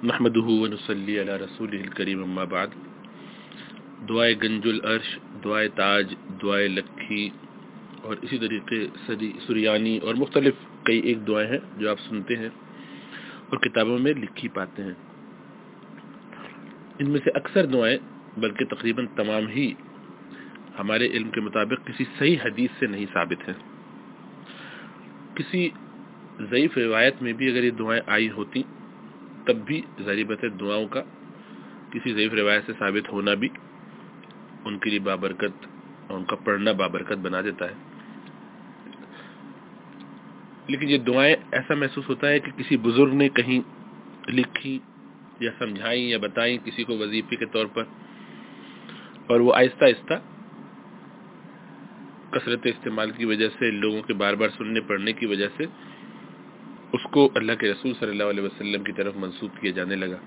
نحمده ونصلی علی رسولہ الکریم اما بعد. دعائے گنج العرش، دعائے تاج، دعائے لکھی اور اسی طریقے سریانی اور مختلف کئی ایک دعائیں ہیں جو آپ سنتے ہیں اور کتابوں میں لکھی پاتے ہیں. ان میں سے اکثر دعائیں بلکہ تقریباً تمام ہی ہمارے علم کے مطابق کسی صحیح حدیث سے نہیں ثابت ہیں. کسی ضعیف روایت میں بھی اگر یہ دعائیں آئی ہوتی تب بھی ظاہر بات ہے دعاؤں کا کسی ضعیف روایت سے ثابت ہونا بھی ان کے لیے بابرکت اور ان کا پڑھنا بابرکت بنا دیتا ہے. لیکن یہ دعائیں ایسا محسوس ہوتا ہے کہ کسی بزرگ نے کہیں لکھی یا سمجھائیں یا بتائیں کسی کو وظیفے کے طور پر، اور وہ آہستہ آہستہ کثرت استعمال کی وجہ سے، لوگوں کے بار بار سننے پڑھنے کی وجہ سے اس کو اللہ کے رسول صلی اللہ علیہ وسلم کی طرف منسوب کیا جانے لگا.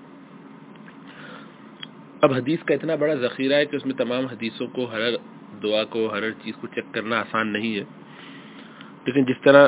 اب حدیث کا اتنا بڑا ذخیرہ ہے کہ اس میں تمام حدیثوں کو، ہر دعا کو، ہر چیز کو چیک کرنا آسان نہیں ہے. لیکن جس طرح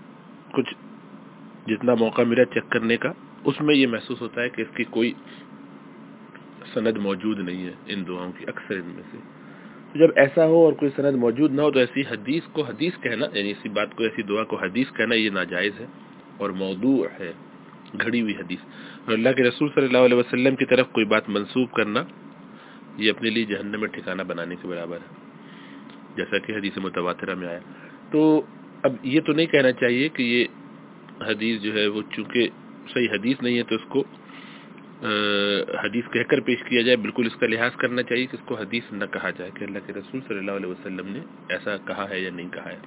جتنا موقع ملا چیک کرنے کا، اس میں یہ محسوس ہوتا ہے کہ اس کی کوئی سند موجود نہیں ہے ان دعاؤں کی، اکثر ان میں سے. جب ایسا ہو اور کوئی سند موجود نہ ہو تو ایسی حدیث کو حدیث کہنا، یعنی اسی بات کو، ایسی دعا کو حدیث کہنا، یہ ناجائز ہے اور موضوع ہے، گھڑی ہوئی حدیث. اور اللہ کے رسول صلی اللہ علیہ وسلم کی طرف کوئی بات منسوب کرنا یہ اپنے لیے جہنم میں ٹھکانہ بنانے کے برابر ہے، جیسا کہ حدیث متواترہ میں آیا. تو اب یہ تو نہیں کہنا چاہیے کہ یہ حدیث جو ہے وہ چونکہ صحیح حدیث نہیں ہے تو اس کو حدیث کہہ کر پیش کیا جائے. بالکل اس کا لحاظ کرنا چاہیے کہ اس کو حدیث نہ کہا جائے کہ اللہ کے رسول صلی اللہ علیہ وسلم نے ایسا کہا ہے یا نہیں کہا ہے.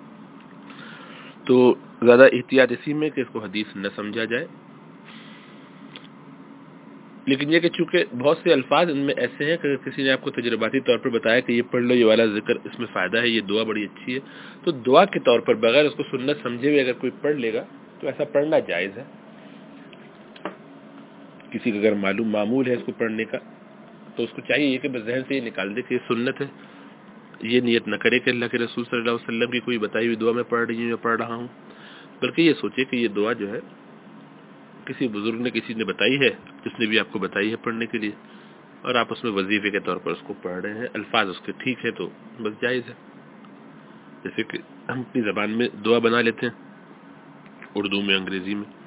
تو زیادہ احتیاط اسی میں کہ اس کو حدیث نہ سمجھا جائے. لیکن یہ کہ چونکہ بہت سے الفاظ ان میں ایسے ہیں کہ اگر کسی نے آپ کو تجرباتی طور پر بتایا کہ یہ پڑھ لو، یہ والا ذکر اس میں فائدہ ہے، یہ دعا بڑی اچھی ہے، تو دعا کے طور پر بغیر اس کو سنت سمجھے ہوئے اگر کوئی پڑھ لے گا تو ایسا پڑھنا جائز ہے. کسی کا اگر معمول ہے اس کو پڑھنے کا تو اس کو چاہیے کہ بس ذہن سے یہ نکال دے کہ یہ سنت ہے. یہ نیت نہ کرے کہ اللہ کے رسول صلی اللہ علیہ وسلم کی کوئی بتائی ہوئی دعا میں پڑھ رہی ہوں یا پڑھ رہا ہوں، بلکہ یہ سوچے کہ یہ دعا جو ہے کسی بزرگ نے، کسی نے بتائی ہے، جس نے بھی آپ کو بتائی ہے پڑھنے کے لیے، اور آپ اس میں وظیفے کے طور پر اس کو پڑھ رہے ہیں. الفاظ اس کے ٹھیک ہے تو بس جائز ہے. جیسے کہ ہم اپنی زبان میں دعا بنا لیتے ہیں، اردو میں، انگریزی میں.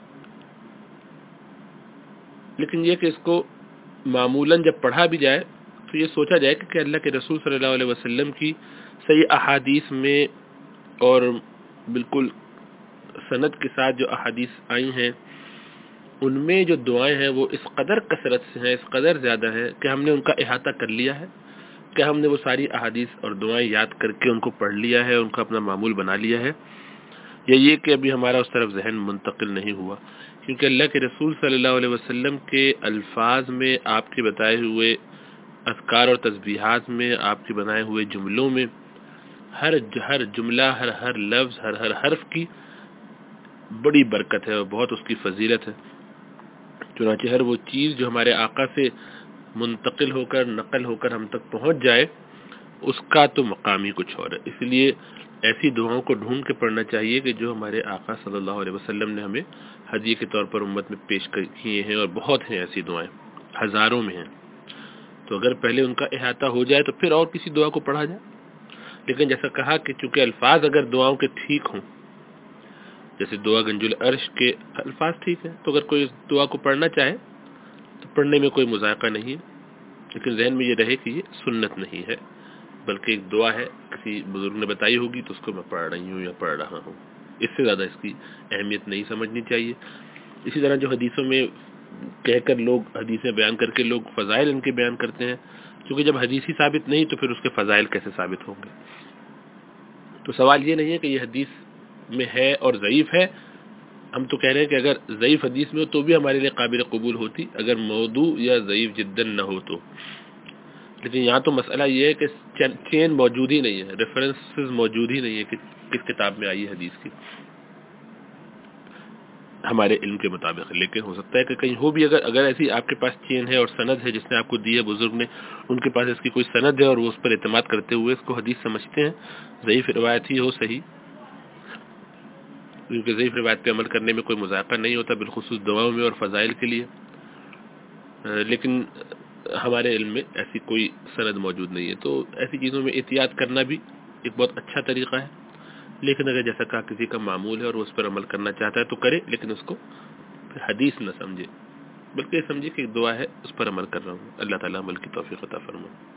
لیکن یہ کہ اس کو معمولاً جب پڑھا بھی جائے تو یہ سوچا جائے کہ اللہ کے رسول صلی اللہ علیہ وسلم کی صحیح احادیث میں اور بالکل سند کے ساتھ جو احادیث آئی ہیں ان میں جو دعائیں ہیں وہ اس قدر کثرت سے ہیں، اس قدر زیادہ ہے کہ ہم نے ان کا احاطہ کر لیا ہے، کہ ہم نے وہ ساری احادیث اور دعائیں یاد کر کے ان کو پڑھ لیا ہے، ان کا اپنا معمول بنا لیا ہے، یا یہ کہ ابھی ہمارا اس طرف ذہن منتقل نہیں ہوا. کیونکہ اللہ کے رسول صلی اللہ علیہ وسلم کے الفاظ میں، آپ کے بتائے ہوئے اذکار اور تسبیحات میں، آپ کے بنائے ہوئے جملوں میں ہر جملہ، ہر لفظ، ہر حرف کی بڑی برکت ہے اور بہت اس کی فضیلت ہے. چنانچہ ہر وہ چیز جو ہمارے آقا سے منتقل ہو کر، نقل ہو کر ہم تک پہنچ جائے، اس کا تو مقام ہی کچھ اور ہے. اس لیے ایسی دعاؤں کو ڈھونڈ کے پڑھنا چاہیے کہ جو ہمارے آقا صلی اللہ علیہ وسلم نے ہمیں ہدیے کے طور پر امت میں پیش کیے ہیں، اور بہت ہیں ایسی دعائیں، ہزاروں میں ہیں. تو اگر پہلے ان کا احاطہ ہو جائے تو پھر اور کسی دعا کو پڑھا جائے. لیکن جیسا کہا کہ چونکہ الفاظ اگر دعاؤں کے ٹھیک ہوں، جیسے دعا گنج العرش کے الفاظ ٹھیک ہیں، تو اگر کوئی اس دعا کو پڑھنا چاہے تو پڑھنے میں کوئی مذائقہ نہیں ہے. لیکن ذہن میں یہ رہے کہ یہ سنت نہیں ہے بلکہ ایک دعا ہے، کسی بزرگ نے بتائی ہوگی تو اس کو میں پڑھ رہی ہوں یا پڑھ رہا ہوں. اس سے زیادہ اس کی اہمیت نہیں سمجھنی چاہیے. اسی طرح جو حدیثوں میں کہہ کر لوگ، حدیثیں بیان کر کے لوگ فضائل ان کے بیان کرتے ہیں، کیونکہ جب حدیث ہی ثابت نہیں تو پھر اس کے فضائل کیسے ثابت ہوں گے. تو سوال یہ نہیں ہے کہ یہ حدیث میں ہے اور ضعیف ہے. ہم تو کہہ رہے ہیں کہ اگر ضعیف حدیث میں ہو تو بھی ہمارے لیے قابل قبول ہوتی، اگر موضوع یا ضعیف جداً نہ ہو تو. لیکن یہاں تو مسئلہ یہ ہے کہ چین موجود ہی نہیں ہے، ریفرنسز موجود ہی نہیں ہے کہ کس کتاب میں آئی ہے حدیث کی ہمارے علم کے مطابق. لیکن ہو سکتا ہے کہ کہیں ہو بھی، اگر ایسی آپ کے پاس چین ہے اور سند ہے جس نے آپ کو دی ہے بزرگ نے، ان کے پاس اس کی کوئی سند ہے اور وہ اس پر اعتماد کرتے ہوئے اس کو حدیث سمجھتے ہیں، ضعیف روایت ہی ہو صحیح، کیونکہ ضعیف روایت پہ عمل کرنے میں کوئی مذائقہ نہیں ہوتا، بالخصوص دعاؤں میں اور فضائل کے لیے. لیکن ہمارے علم میں ایسی کوئی سند موجود نہیں ہے. تو ایسی چیزوں میں احتیاط کرنا بھی ایک بہت اچھا طریقہ ہے، لیکن اگر جیسا کہا کسی کا معمول ہے اور وہ اس پر عمل کرنا چاہتا ہے تو کرے، لیکن اس کو پھر حدیث نہ سمجھے، بلکہ یہ سمجھے کہ ایک دعا ہے، اس پر عمل کر رہا ہوں. اللہ تعالیٰ عمل کی توفیق عطا فرمائے.